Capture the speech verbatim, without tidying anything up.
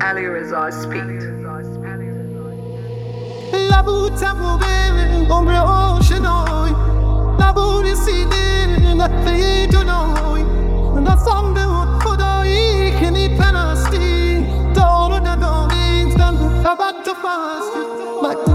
Ali Reza Speed. لبوت تبوبه عمر آشنای لبو رسیده نفه جنای نظام به اون خدایی که میپرستی دار و نداری زن فقط تو فستی